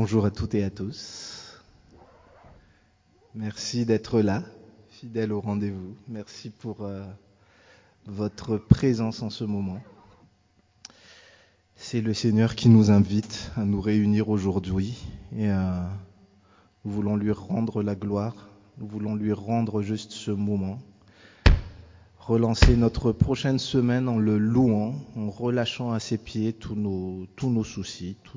Bonjour à toutes et à tous. Merci d'être là, fidèles au rendez-vous. Merci pour votre présence en ce moment. C'est le Seigneur qui nous invite à nous réunir aujourd'hui et nous voulons lui rendre la gloire. Nous voulons lui rendre juste ce moment. Relancer notre prochaine semaine en le louant, en relâchant à ses pieds tous nos soucis, tous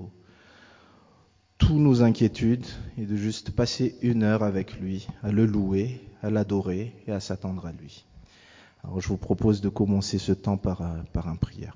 nos inquiétudes, et de juste passer une heure avec lui, à le louer, à l'adorer et à s'attendre à lui. Alors je vous propose de commencer ce temps par une prière.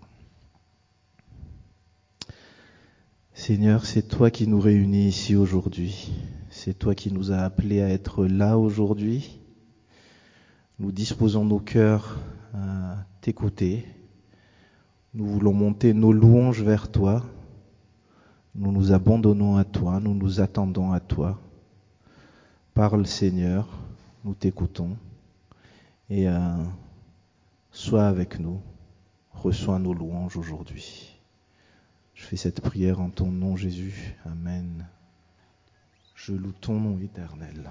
Seigneur, c'est toi qui nous réunis ici aujourd'hui. C'est toi qui nous as appelés à être là aujourd'hui. Nous disposons nos cœurs à t'écouter. Nous voulons monter nos louanges vers toi. Nous nous abandonnons à toi, nous nous attendons à toi. Parle Seigneur, nous t'écoutons et sois avec nous. Reçois nos louanges aujourd'hui. Je fais cette prière en ton nom Jésus. Amen. Je loue ton nom éternel.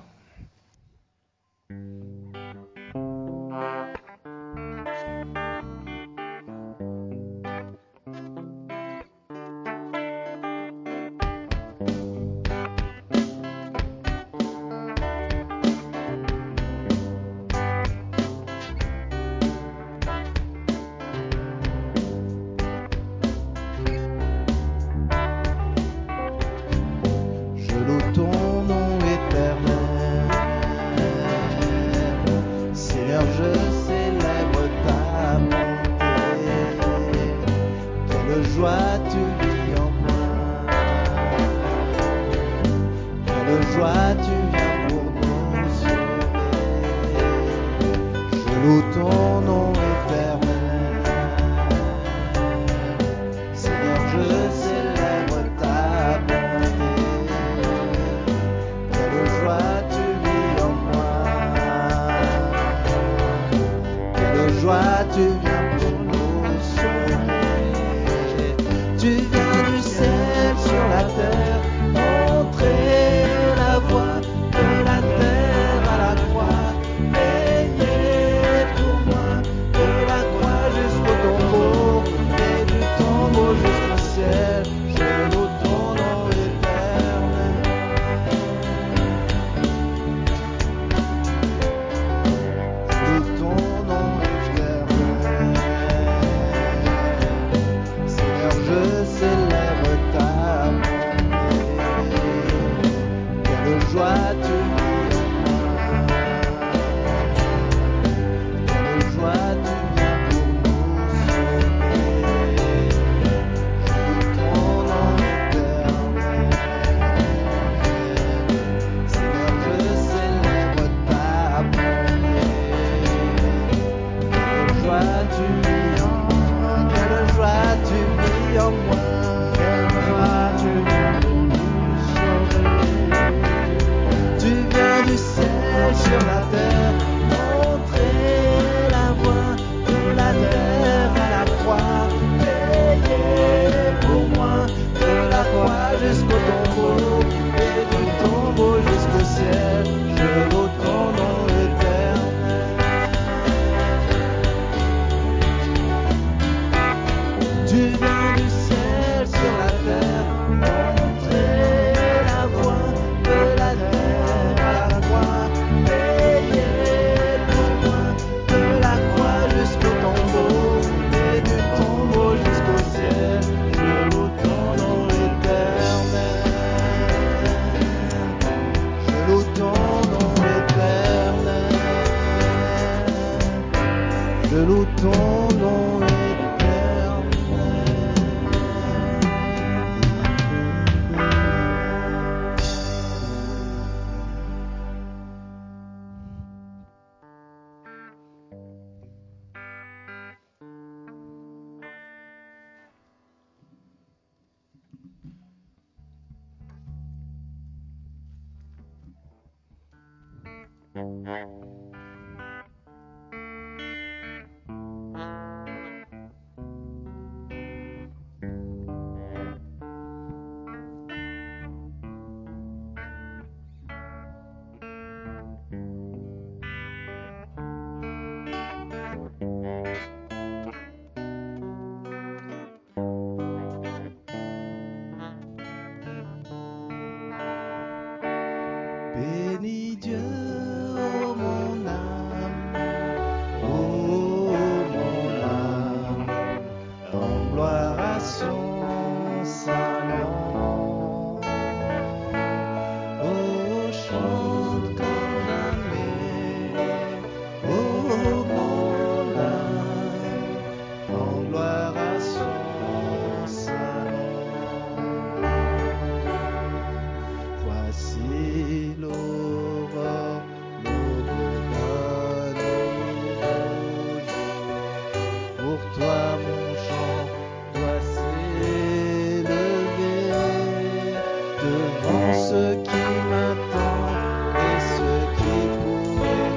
ce qui m'attend et ce qui pourrait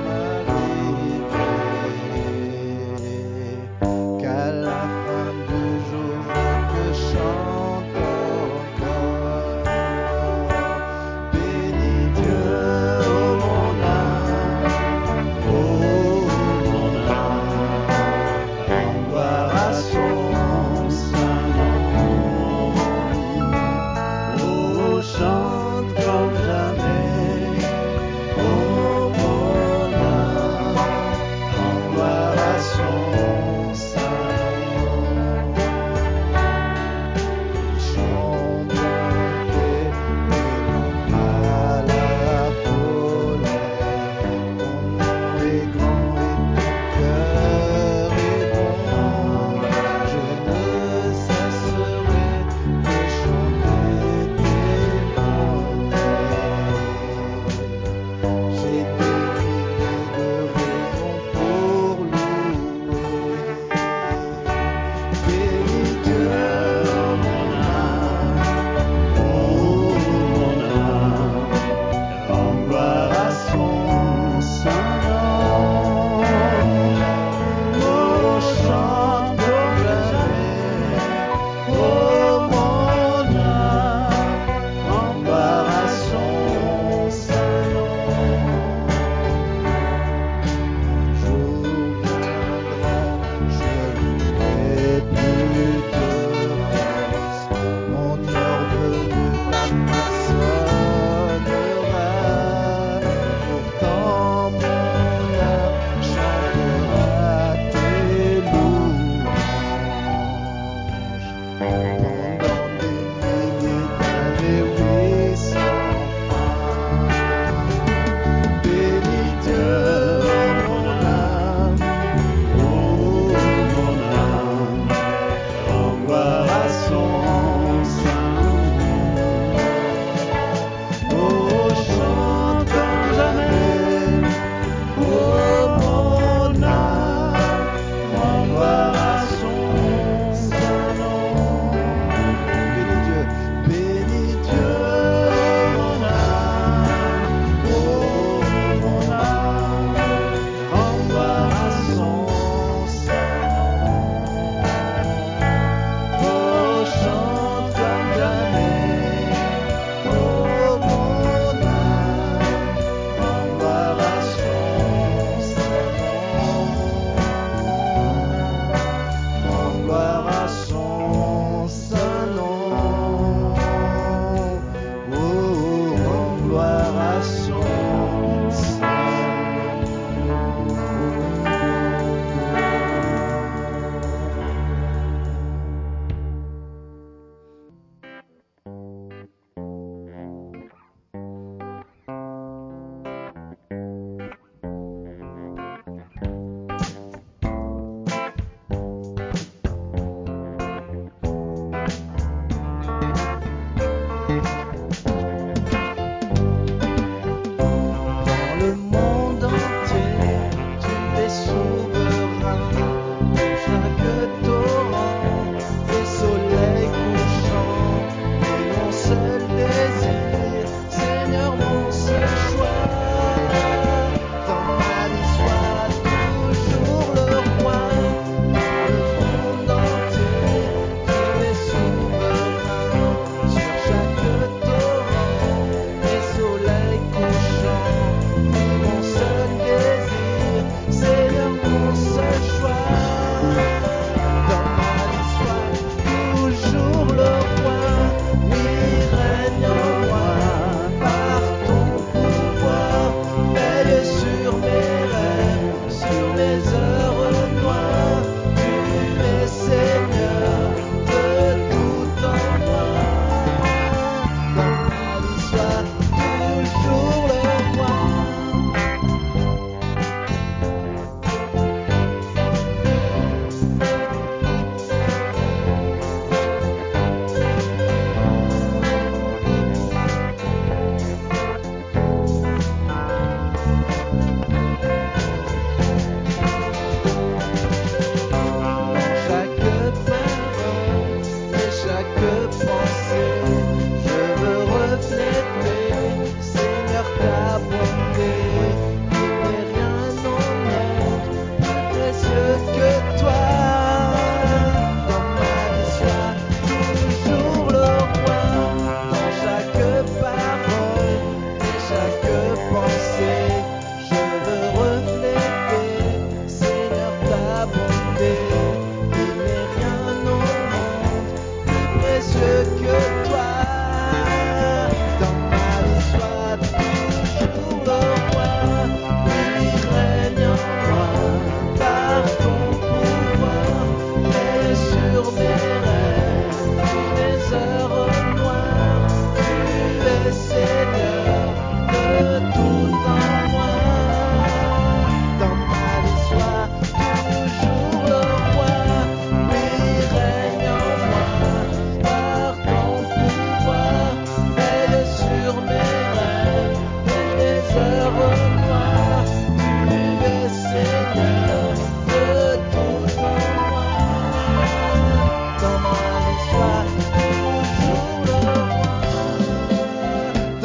m'arriver. Qu'à la fin du jour, je te chante encore. Bénis Dieu, oh mon âme, rends gloire à son saint nom. Oh, chante comme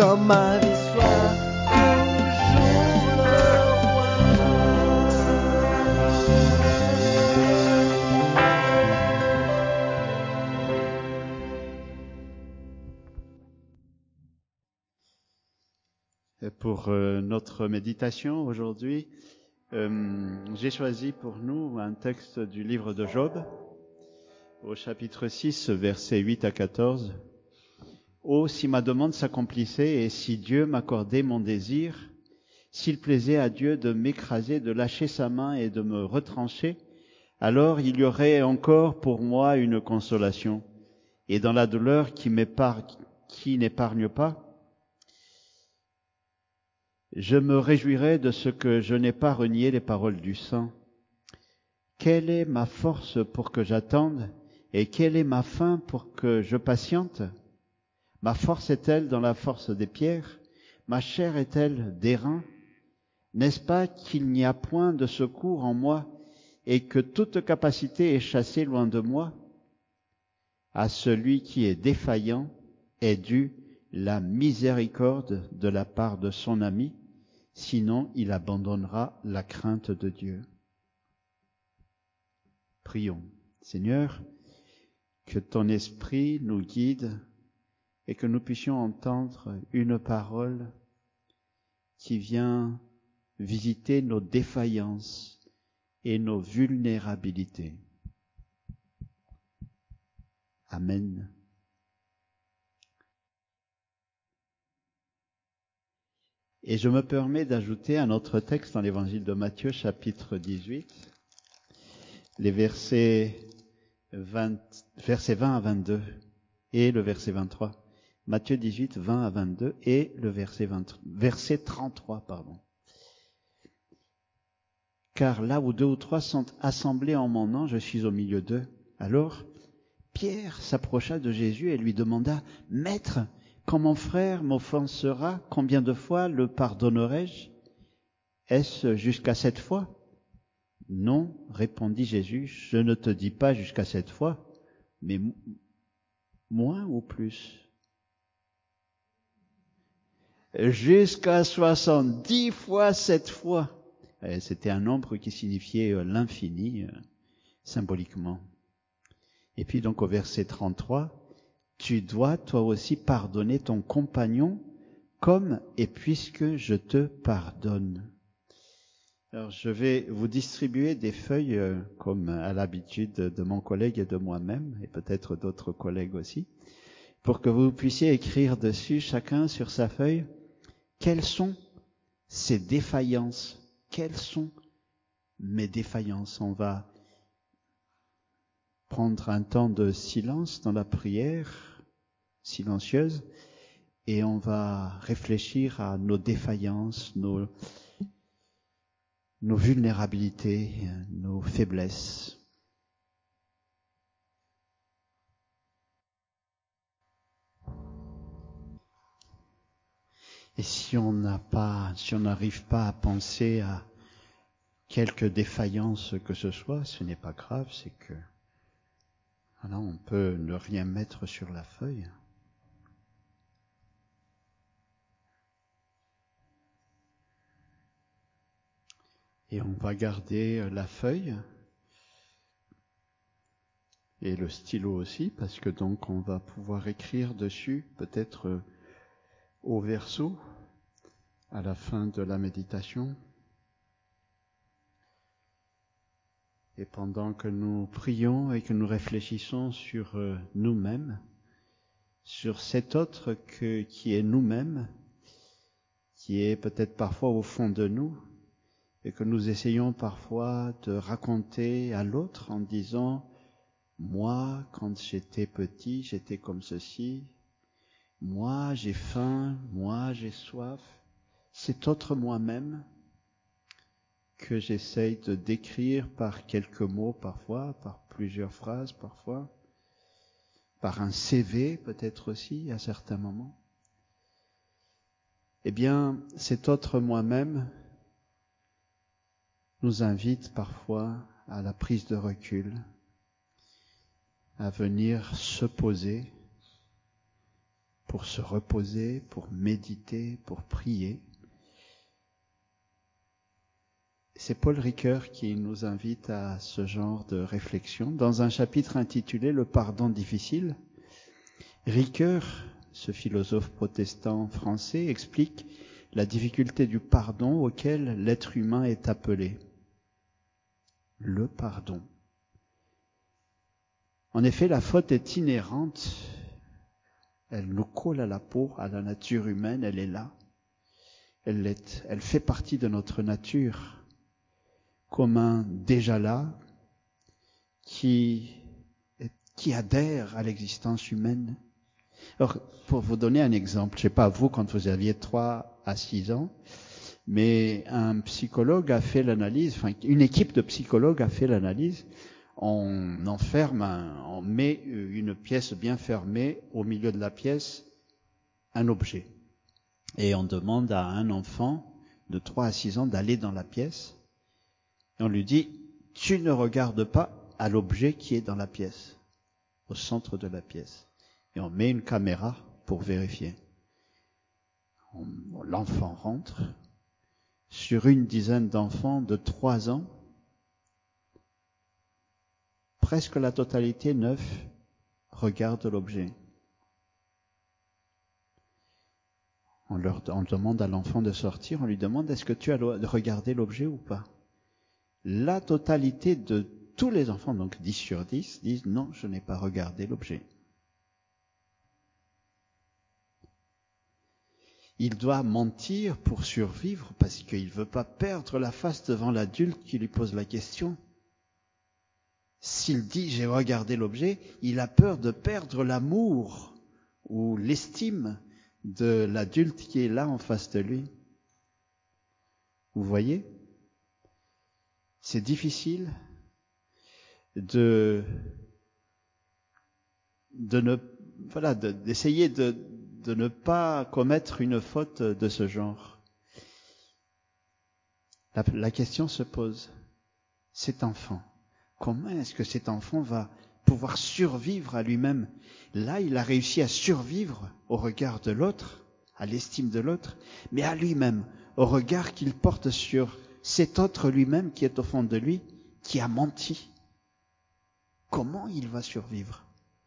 dans ma vie soit toujours le roi. Pour notre méditation aujourd'hui, j'ai choisi pour nous un texte du livre de Job, au chapitre 6, versets 8 à 14. « Oh, si ma demande s'accomplissait et si Dieu m'accordait mon désir, s'il plaisait à Dieu de m'écraser, de lâcher sa main et de me retrancher, alors il y aurait encore pour moi une consolation. Et dans la douleur qui n'épargne pas, je me réjouirais de ce que je n'ai pas renié les paroles du saint. Quelle est ma force pour que j'attende, et quelle est ma faim pour que je patiente? Ma force est-elle dans la force des pierres? Ma chair est-elle d'airain? N'est-ce pas qu'il n'y a point de secours en moi, et que toute capacité est chassée loin de moi? À celui qui est défaillant est due la miséricorde de la part de son ami, sinon il abandonnera la crainte de Dieu. » Prions. Seigneur, que ton esprit nous guide et que nous puissions entendre une parole qui vient visiter nos défaillances et nos vulnérabilités. Amen. Et je me permets d'ajouter un autre texte dans l'évangile de Matthieu, chapitre 18, les versets 20 à 22 et le verset 23. Matthieu 18, 20 à 22 et le verset 33, pardon. « Car là où 2 ou 3 sont assemblés en mon nom, je suis au milieu d'eux. » Alors, Pierre s'approcha de Jésus et lui demanda, « Maître, quand mon frère m'offensera, combien de fois le pardonnerai-je? Est-ce jusqu'à 7 fois? » « Non, répondit Jésus, je ne te dis pas jusqu'à 7 fois, mais moins ou plus? Jusqu'à 70 fois 7 fois. C'était un nombre qui signifiait l'infini, symboliquement. Et puis donc au verset 33, « Tu dois toi aussi pardonner ton compagnon comme et puisque je te pardonne. » Alors je vais vous distribuer des feuilles comme à l'habitude de mon collègue et de moi-même, et peut-être d'autres collègues aussi, pour que vous puissiez écrire dessus, chacun sur sa feuille, quelles sont ces défaillances, quelles sont mes défaillances. On va prendre un temps de silence dans la prière silencieuse et on va réfléchir à nos défaillances, nos vulnérabilités, nos faiblesses. Et si on n'arrive pas à penser à quelque défaillance que ce soit, ce n'est pas grave, c'est que voilà, on peut ne rien mettre sur la feuille. Et on va garder la feuille et le stylo aussi, parce que donc on va pouvoir écrire dessus, peut-être au verso, à la fin de la méditation. Et pendant que nous prions et que nous réfléchissons sur nous-mêmes, sur cet autre qui est nous-mêmes, qui est peut-être parfois au fond de nous, et que nous essayons parfois de raconter à l'autre en disant « Moi, quand j'étais petit, j'étais comme ceci. Moi, j'ai faim. Moi, j'ai soif. » Cet autre moi-même que j'essaye de décrire par quelques mots parfois, par plusieurs phrases parfois, par un CV peut-être aussi à certains moments. Eh bien, cet autre moi-même nous invite parfois à la prise de recul, à venir se poser pour se reposer, pour méditer, pour prier. C'est Paul Ricoeur qui nous invite à ce genre de réflexion. Dans un chapitre intitulé « Le pardon difficile », Ricoeur, ce philosophe protestant français, explique la difficulté du pardon auquel l'être humain est appelé. Le pardon. En effet, la faute est inhérente, elle nous colle à la peau, à la nature humaine, elle est là. Elle fait partie de notre nature, comme un déjà là qui adhère à l'existence humaine. Alors, pour vous donner un exemple, je sais pas vous quand vous aviez 3 à 6 ans, mais un psychologue a fait l'analyse, enfin une équipe de psychologues a fait l'analyse. On met une pièce bien fermée, au milieu de la pièce, un objet. Et on demande à un enfant de 3 à 6 ans d'aller dans la pièce. Et on lui dit, tu ne regardes pas à l'objet qui est dans la pièce, au centre de la pièce. Et on met une caméra pour vérifier. L'enfant rentre. Sur une dizaine d'enfants de 3 ans, presque la totalité, 9, regardent l'objet. On demande à l'enfant de sortir, on lui demande, est-ce que tu as regardé l'objet ou pas? La totalité de tous les enfants, donc 10 sur 10, disent, non, je n'ai pas regardé l'objet. Il doit mentir pour survivre parce qu'il ne veut pas perdre la face devant l'adulte qui lui pose la question. S'il dit « j'ai regardé l'objet », il a peur de perdre l'amour ou l'estime de l'adulte qui est là en face de lui. Vous voyez ? C'est difficile d'essayer de ne pas commettre une faute de ce genre. La question se pose, cet enfant, comment est-ce que cet enfant va pouvoir survivre à lui-même? Là, il a réussi à survivre au regard de l'autre, à l'estime de l'autre, mais à lui-même, au regard qu'il porte sur cet autre lui-même qui est au fond de lui, qui a menti. Comment il va survivre?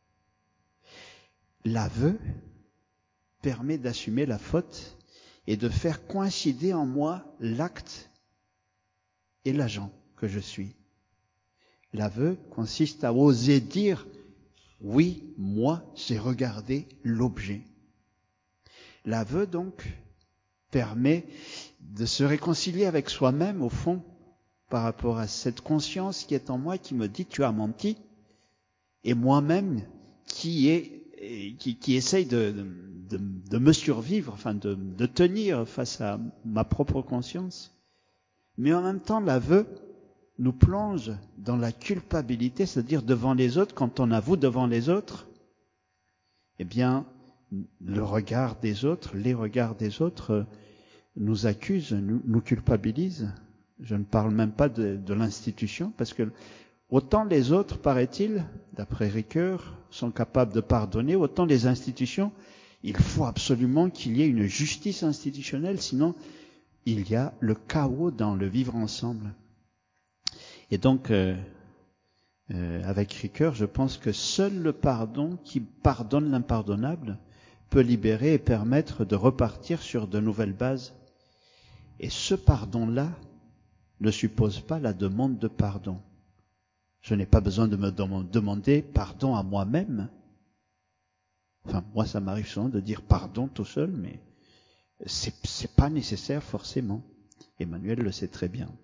L'aveu permet d'assumer la faute et de faire coïncider en moi l'acte et l'agent que je suis. L'aveu consiste à oser dire « oui, moi, j'ai regardé l'objet ». L'aveu, donc, permet de se réconcilier avec soi-même, au fond, par rapport à cette conscience qui est en moi, qui me dit « tu as menti », et moi-même qui essaye de me survivre, enfin de tenir face à ma propre conscience. Mais en même temps, l'aveu nous plonge dans la culpabilité, c'est-à-dire devant les autres, quand on avoue devant les autres, eh bien, le regard des autres, les regards des autres nous accusent, nous culpabilisent. Je ne parle même pas de l'institution, parce que autant les autres, paraît-il, d'après Ricoeur, sont capables de pardonner, autant les institutions, il faut absolument qu'il y ait une justice institutionnelle, sinon il y a le chaos dans le vivre ensemble. Et donc, avec Ricoeur, je pense que seul le pardon qui pardonne l'impardonnable peut libérer et permettre de repartir sur de nouvelles bases. Et ce pardon-là ne suppose pas la demande de pardon. Je n'ai pas besoin de me demander pardon à moi-même. Enfin, moi, ça m'arrive souvent de dire pardon tout seul, mais c'est pas nécessaire forcément. Emmanuel le sait très bien.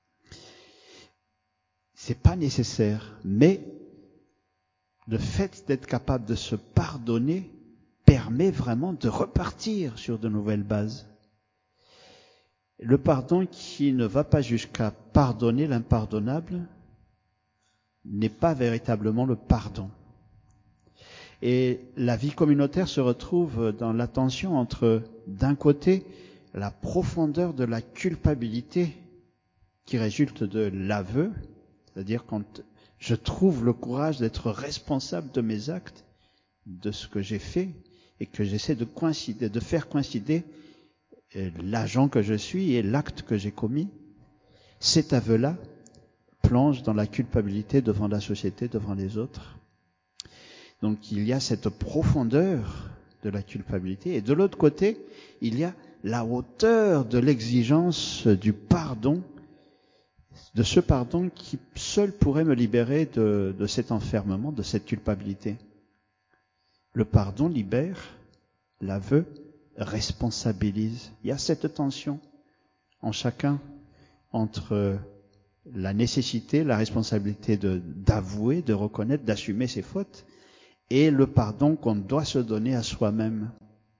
C'est pas nécessaire, mais le fait d'être capable de se pardonner permet vraiment de repartir sur de nouvelles bases. Le pardon qui ne va pas jusqu'à pardonner l'impardonnable n'est pas véritablement le pardon. Et la vie communautaire se retrouve dans la tension entre, d'un côté, la profondeur de la culpabilité qui résulte de l'aveu, c'est-à-dire quand je trouve le courage d'être responsable de mes actes, de ce que j'ai fait, et que j'essaie de faire coïncider l'agent que je suis et l'acte que j'ai commis, cet aveu-là plonge dans la culpabilité devant la société, devant les autres. Donc il y a cette profondeur de la culpabilité, et de l'autre côté, il y a la hauteur de l'exigence du pardon, de ce pardon qui seul pourrait me libérer de cet enfermement, de cette culpabilité. Le pardon libère, l'aveu responsabilise. Il y a cette tension en chacun entre la nécessité, la responsabilité d'avouer, de reconnaître, d'assumer ses fautes, et le pardon qu'on doit se donner à soi-même.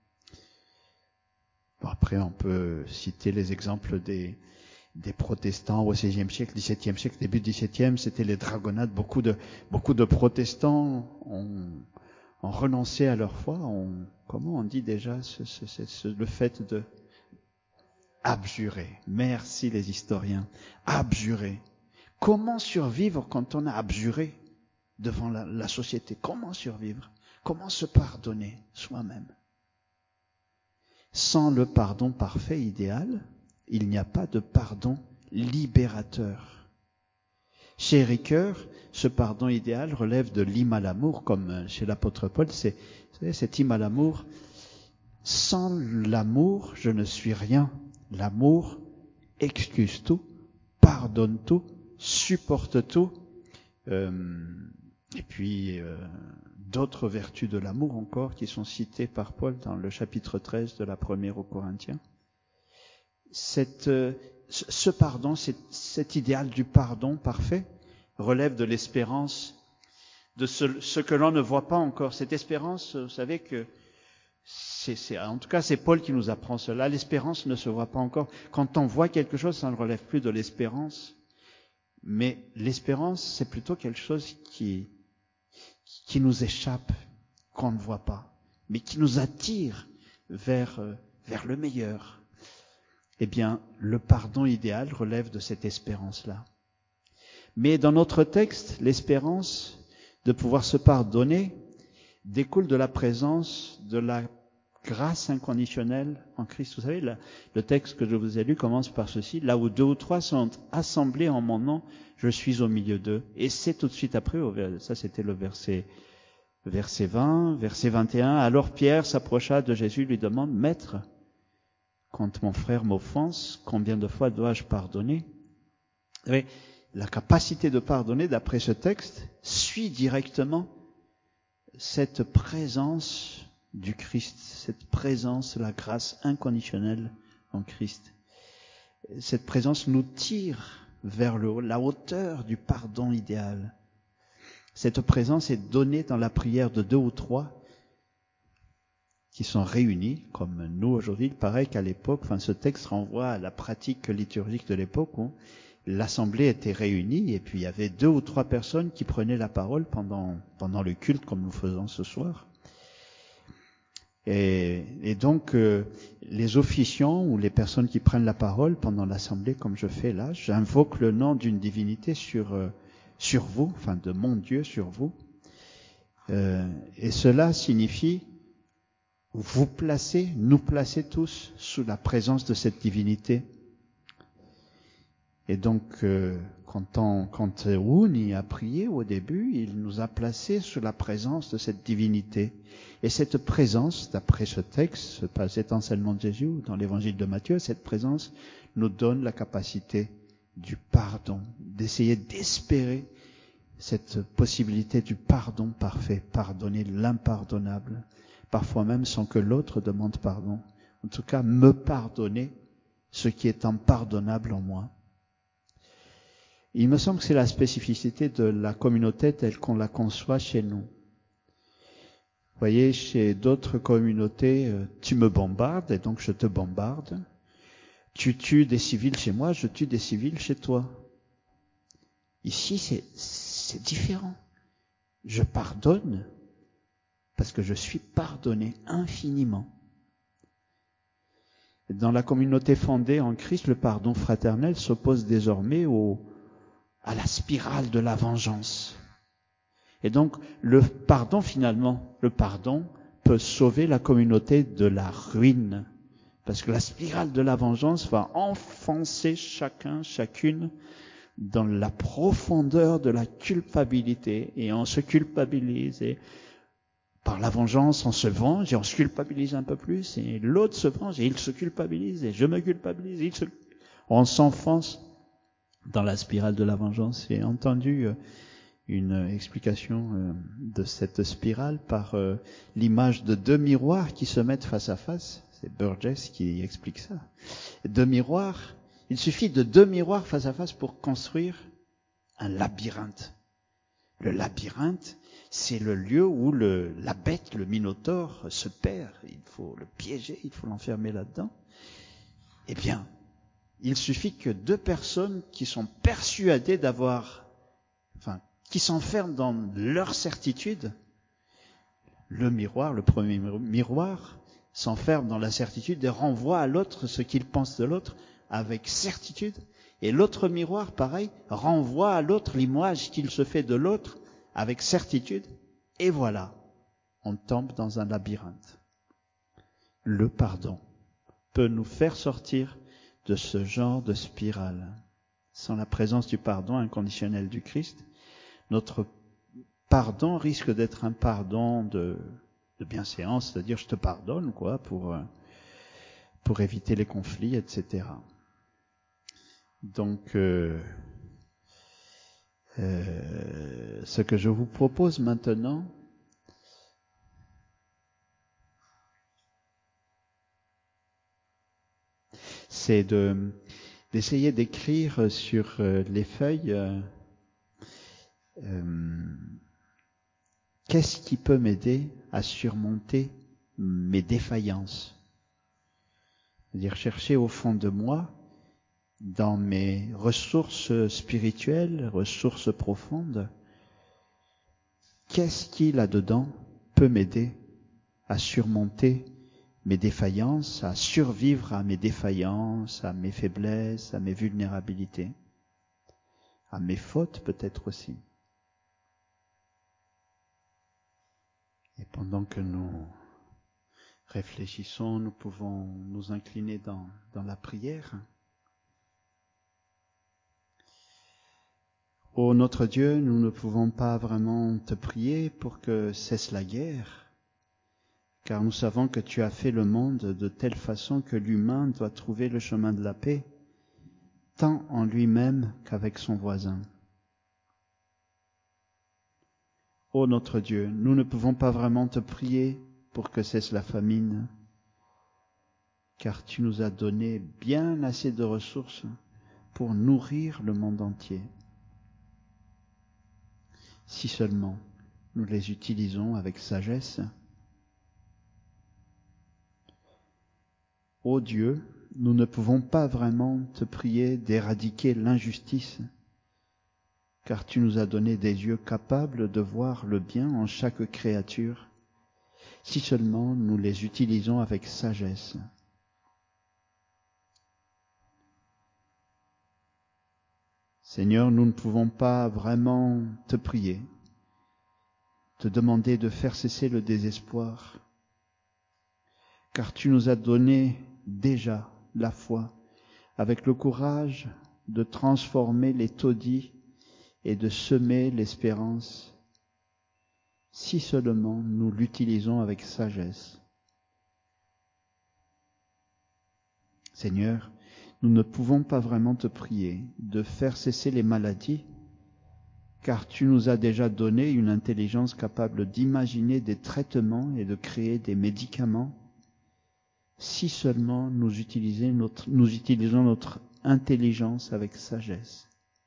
Bon, après, on peut citer les exemples des protestants au XVIe siècle, XVIIe siècle, début XVIIe, c'était les dragonnades. Beaucoup de protestants ont renoncé à leur foi. Comment on dit déjà le fait de abjurer? Merci les historiens. Abjurer. Comment survivre quand on a abjuré devant la société? Comment survivre? Comment se pardonner soi-même? Sans le pardon parfait, idéal, il n'y a pas de pardon libérateur. Chez Ricoeur, ce pardon idéal relève de l'hymne à l'amour, comme chez l'apôtre Paul, c'est cet hymne à l'amour. Sans l'amour, je ne suis rien. L'amour excuse tout, pardonne tout, supporte tout. Et puis d'autres vertus de l'amour encore qui sont citées par Paul dans le chapitre 13 de la première aux Corinthiens. Ce pardon, cet idéal du pardon parfait relève de l'espérance, de ce que l'on ne voit pas encore. Cette espérance, vous savez que en tout cas c'est Paul qui nous apprend cela. L'espérance ne se voit pas encore. Quand on voit quelque chose, ça ne relève plus de l'espérance. Mais l'espérance, c'est plutôt quelque chose qui nous échappe, qu'on ne voit pas, mais qui nous attire vers le meilleur. Eh bien, le pardon idéal relève de cette espérance-là. Mais dans notre texte, l'espérance de pouvoir se pardonner découle de la présence de la grâce inconditionnelle en Christ. Vous savez, le texte que je vous ai lu commence par ceci: là où 2 ou 3 sont assemblés en mon nom, je suis au milieu d'eux. Et c'est tout de suite après, ça c'était le verset 20, verset 21. Alors Pierre s'approcha de Jésus, lui demande: Maître, quand mon frère m'offense, combien de fois dois-je pardonner? Et la capacité de pardonner, d'après ce texte, suit directement cette présence du Christ, cette présence, la grâce inconditionnelle en Christ. Cette présence nous tire vers le haut, la hauteur du pardon idéal. Cette présence est donnée dans la prière de 2 ou 3 qui sont réunis, comme nous aujourd'hui. Il paraît qu'à l'époque, ce texte renvoie à la pratique liturgique de l'époque où l'assemblée était réunie et puis il y avait 2 ou 3 personnes qui prenaient la parole pendant le culte, comme nous faisons ce soir. Et donc, les officiants ou les personnes qui prennent la parole pendant l'assemblée, comme je fais là, j'invoque le nom d'une divinité sur vous, de mon Dieu sur vous. Et cela signifie nous placer tous sous la présence de cette divinité. Et donc, quand Ouni a prié au début, il nous a placés sous la présence de cette divinité. Et cette présence, d'après ce texte, cet enseignement de Jésus dans l'évangile de Matthieu, cette présence nous donne la capacité du pardon, d'essayer d'espérer cette possibilité du pardon parfait, pardonner l'impardonnable, parfois même sans que l'autre demande pardon. En tout cas, me pardonner ce qui est impardonnable en moi. Il me semble que c'est la spécificité de la communauté telle qu'on la conçoit chez nous. Vous voyez, chez d'autres communautés, tu me bombardes et donc je te bombarde. Tu tues des civils chez moi, je tue des civils chez toi. Ici, c'est différent. Je pardonne parce que je suis pardonné infiniment. Dans la communauté fondée en Christ, le pardon fraternel s'oppose désormais à la spirale de la vengeance. Et donc, le pardon peut sauver la communauté de la ruine. Parce que la spirale de la vengeance va enfoncer chacune dans la profondeur de la culpabilité. Et on se culpabilise. Et par la vengeance, on se venge et on se culpabilise un peu plus. Et l'autre se venge et il se culpabilise. Et je me culpabilise. On s'enfonce dans la spirale de la vengeance. J'ai entendu une explication de cette spirale par l'image de deux miroirs qui se mettent face à face. C'est Burgess qui explique ça. Deux miroirs, il suffit de deux miroirs face à face pour construire un labyrinthe. Le labyrinthe, c'est le lieu où la bête, le minotaure, se perd. Il faut le piéger, il faut l'enfermer là-dedans. Eh bien, il suffit que deux personnes qui sont persuadées qui s'enferment dans leur certitude, le premier miroir, s'enferme dans la certitude et renvoie à l'autre ce qu'il pense de l'autre avec certitude. Et l'autre miroir, pareil, renvoie à l'autre l'image qu'il se fait de l'autre avec certitude. Et voilà, on tombe dans un labyrinthe. Le pardon peut nous faire sortir de ce genre de spirale. Sans la présence du pardon inconditionnel du Christ, notre pardon risque d'être un pardon de bienséance, c'est-à-dire je te pardonne, pour éviter les conflits, etc. Donc, ce que je vous propose maintenant, c'est d'essayer d'écrire sur les feuilles qu'est-ce qui peut m'aider à surmonter mes défaillances. C'est-à-dire chercher au fond de moi, dans mes ressources spirituelles, ressources profondes, qu'est-ce qui là-dedans peut m'aider à surmonter mes défaillances, à survivre à mes défaillances, à mes faiblesses, à mes vulnérabilités, à mes fautes peut-être aussi. Et pendant que nous réfléchissons, nous pouvons nous incliner dans la prière. Ô notre Dieu, nous ne pouvons pas vraiment te prier pour que cesse la guerre, car nous savons que tu as fait le monde de telle façon que l'humain doit trouver le chemin de la paix, tant en lui-même qu'avec son voisin. Ô notre Dieu, nous ne pouvons pas vraiment te prier pour que cesse la famine, car tu nous as donné bien assez de ressources pour nourrir le monde entier. Si seulement nous les utilisons avec sagesse. Ô Dieu, nous ne pouvons pas vraiment te prier d'éradiquer l'injustice, car tu nous as donné des yeux capables de voir le bien en chaque créature, si seulement nous les utilisons avec sagesse. Seigneur, nous ne pouvons pas vraiment te prier, te demander de faire cesser le désespoir, car tu nous as donné déjà la foi, avec le courage de transformer les taudis et de semer l'espérance, si seulement nous l'utilisons avec sagesse. Seigneur, nous ne pouvons pas vraiment te prier de faire cesser les maladies, car tu nous as déjà donné une intelligence capable d'imaginer des traitements et de créer des médicaments, si seulement nous utilisons notre intelligence avec sagesse.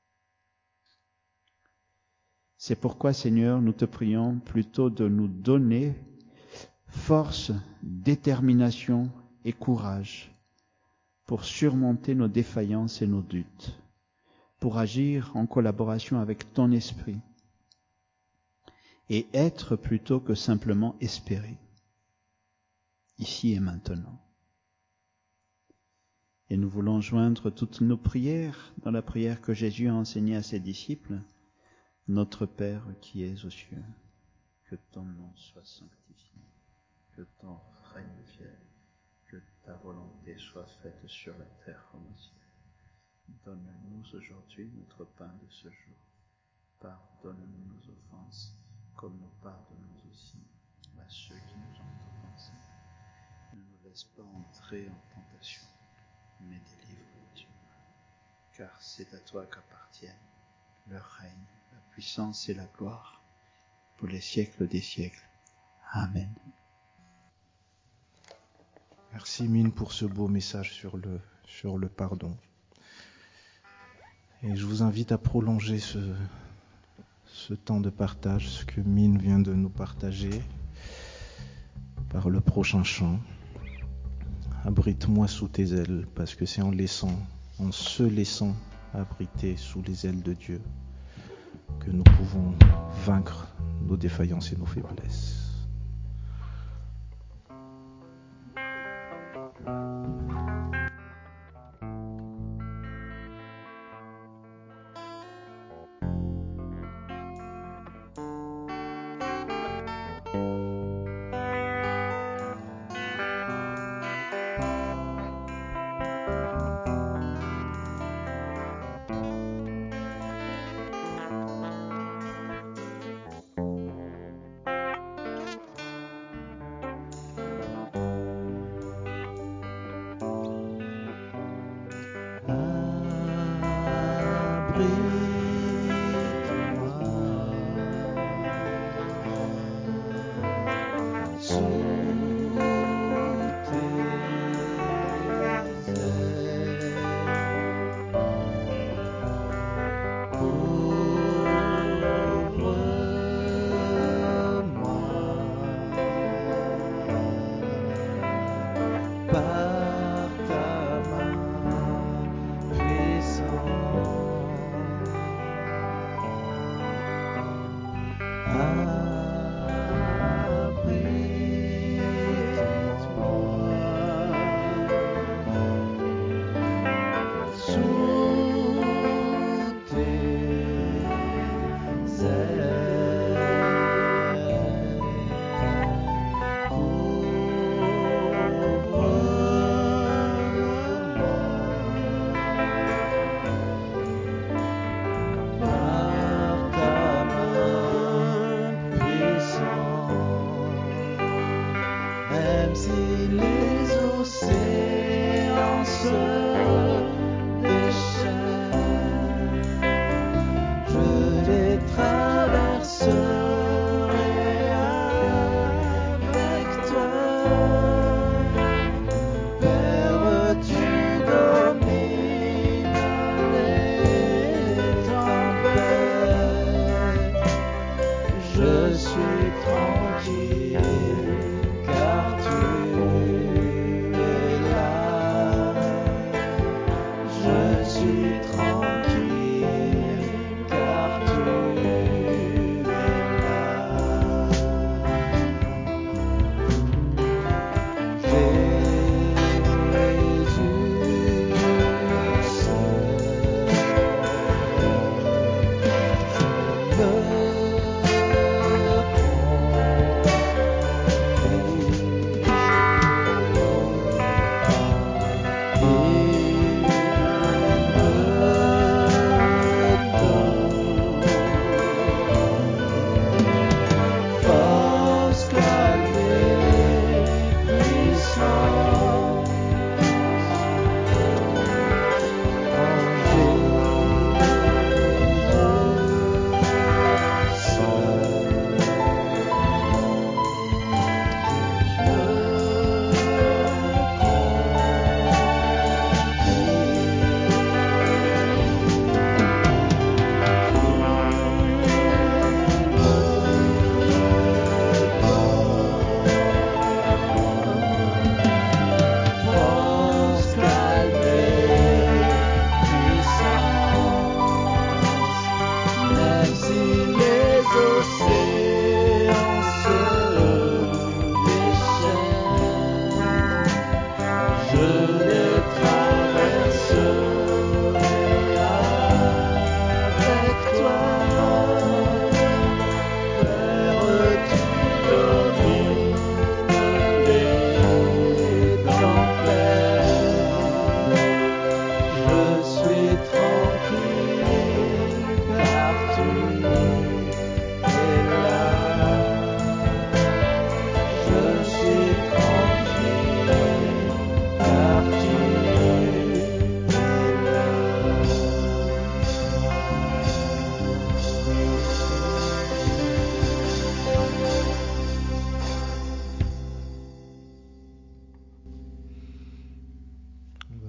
C'est pourquoi, Seigneur, nous te prions plutôt de nous donner force, détermination et courage pour surmonter nos défaillances et nos doutes, pour agir en collaboration avec ton esprit et être plutôt que simplement espérer, ici et maintenant. Et nous voulons joindre toutes nos prières dans la prière que Jésus a enseignée à ses disciples. Notre Père qui es aux cieux, que ton nom soit sanctifié. que ton règne vienne, que ta volonté soit faite sur la terre comme au ciel. Donne-nous aujourd'hui notre pain de ce jour. Pardonne-nous nos offenses, comme nous pardonnons aussi à ceux qui nous ont offensés. Ne nous laisse pas entrer en tentation, mais délivre-nous du mal. Car c'est à toi qu'appartiennent le règne, la puissance et la gloire, pour les siècles des siècles. Amen. Merci Mine pour ce beau message sur le pardon. Et je vous invite à prolonger ce temps de partage, ce que Mine vient de nous partager, par le prochain chant. Abrite-moi sous tes ailes, parce que c'est en se laissant abriter sous les ailes de Dieu que nous pouvons vaincre nos défaillances et nos faiblesses.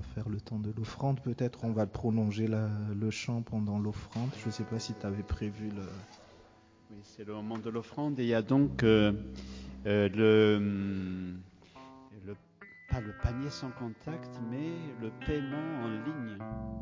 faire le temps de l'offrande. Peut-être on va prolonger le chant pendant l'offrande. Je ne sais pas si tu avais prévu le... Oui, c'est le moment de l'offrande et il y a donc pas le panier sans contact, mais le paiement en ligne.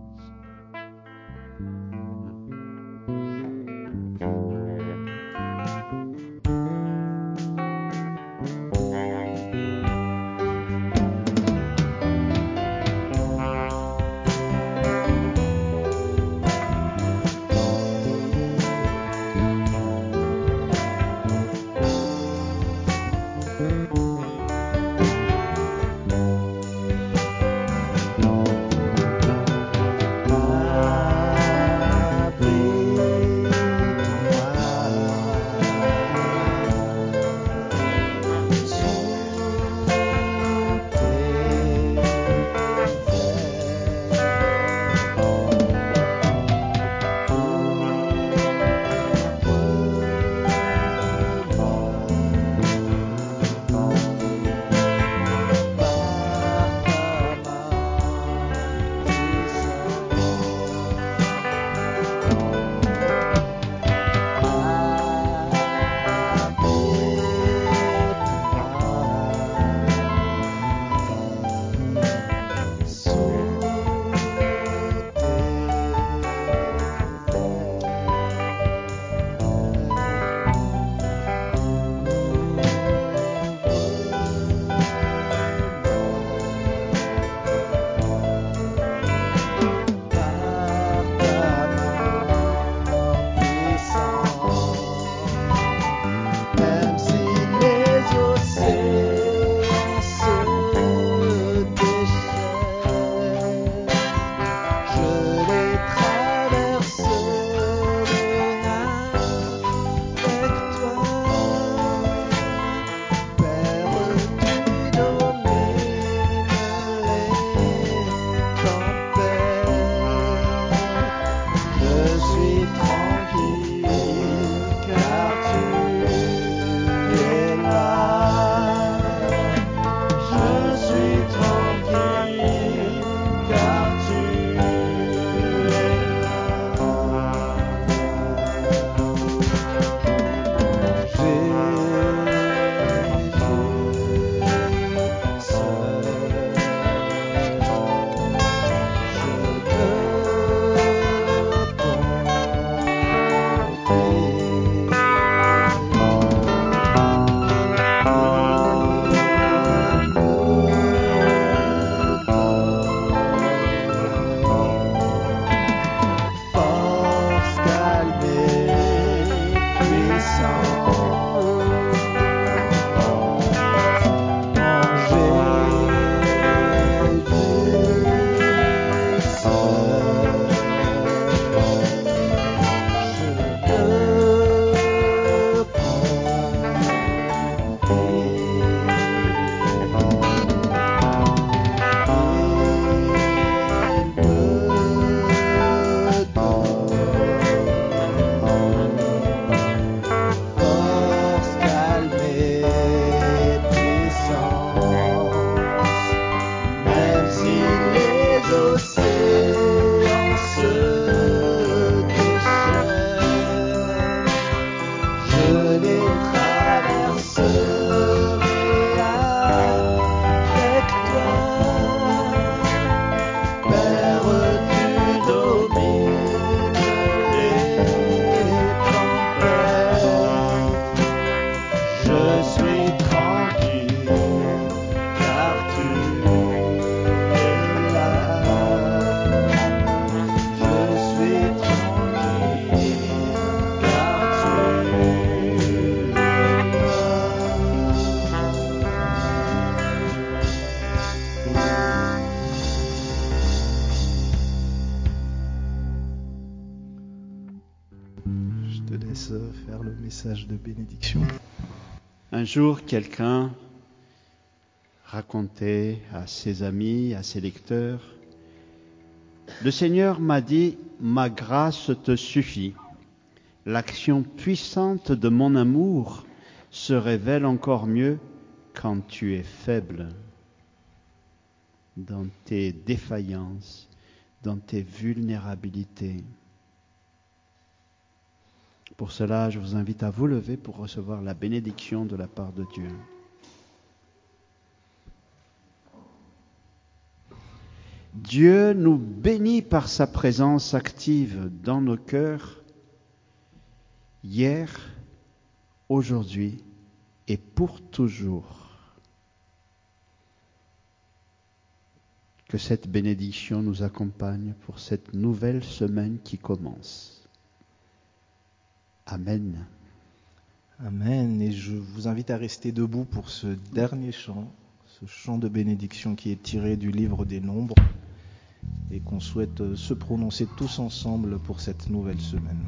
Faire le message de bénédiction. Un jour, quelqu'un racontait à ses amis, à ses lecteurs, « Le Seigneur m'a dit, ma grâce te suffit. L'action puissante de mon amour se révèle encore mieux quand tu es faible. » dans tes défaillances, dans tes vulnérabilités. Pour cela, je vous invite à vous lever pour recevoir la bénédiction de la part de Dieu. Dieu nous bénit par sa présence active dans nos cœurs, hier, aujourd'hui et pour toujours. Que cette bénédiction nous accompagne pour cette nouvelle semaine qui commence. Amen. Amen. Et je vous invite à rester debout pour ce dernier chant, ce chant de bénédiction qui est tiré du livre des Nombres et qu'on souhaite se prononcer tous ensemble pour cette nouvelle semaine.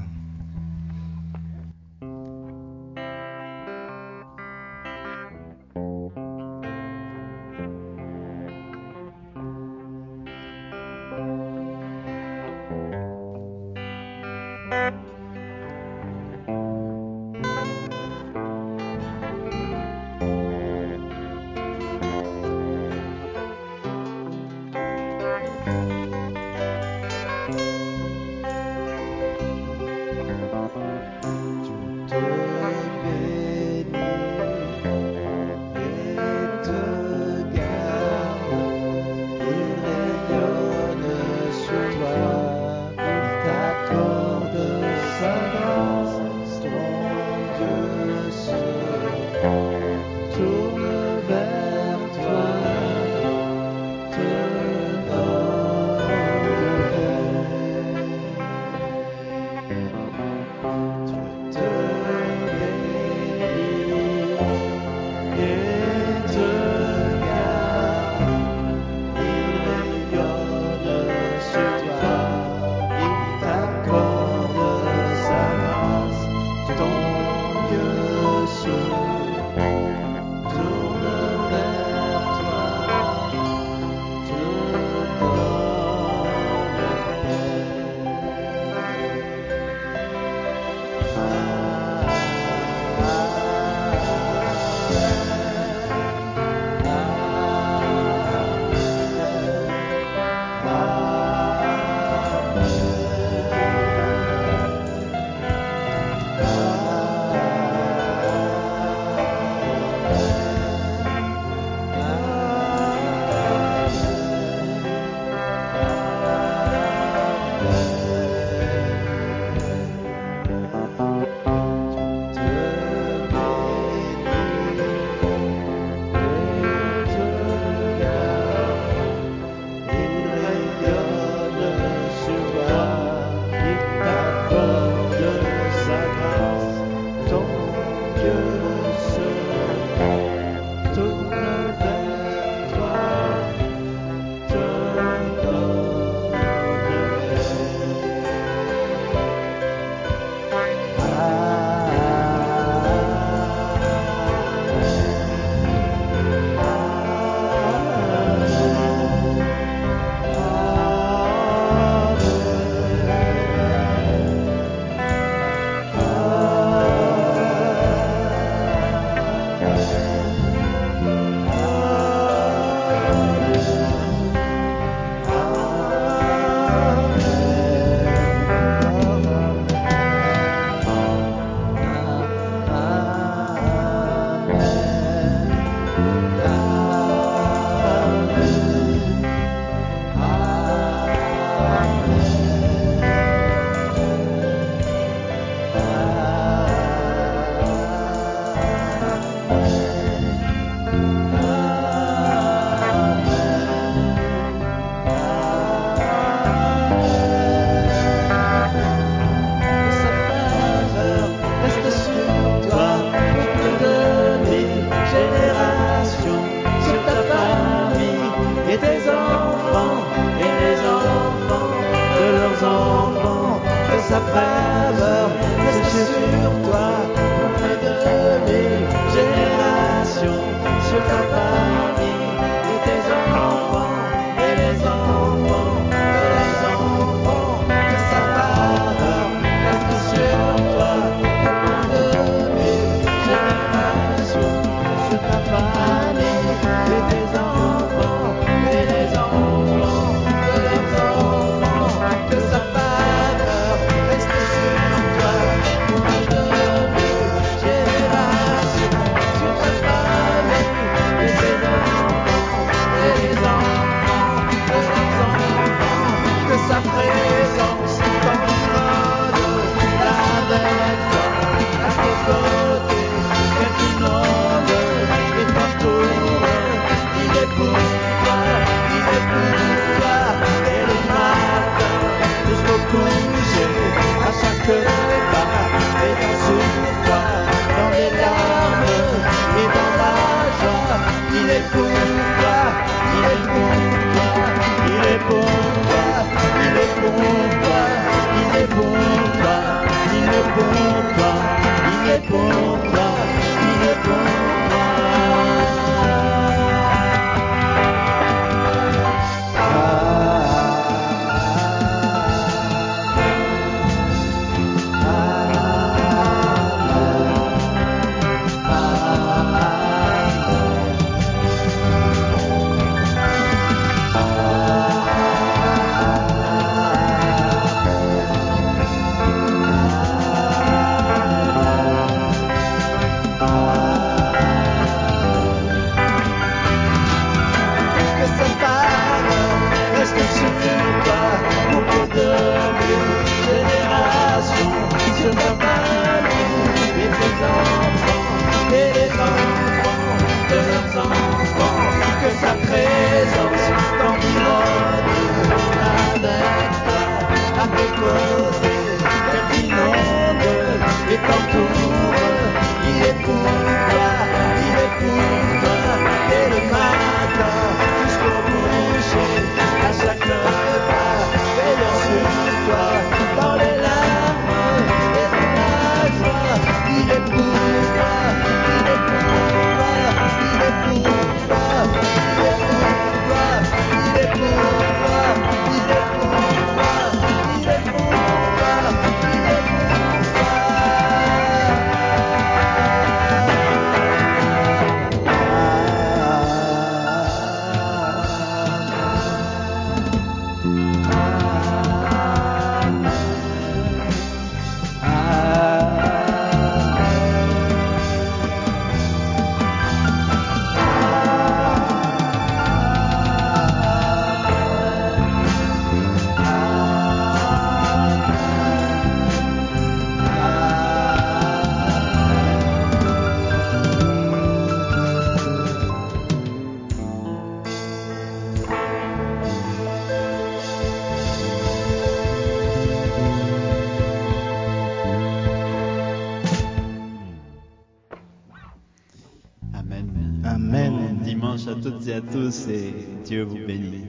Amen. Amen. Bon dimanche à toutes et à tous et Dieu vous bénit.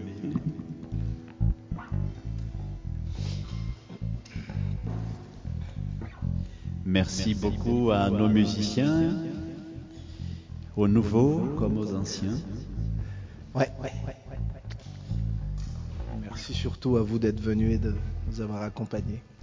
Merci beaucoup à nos musiciens, aux nouveaux comme aux anciens. Ouais. Merci surtout à vous d'être venus et de nous avoir accompagnés.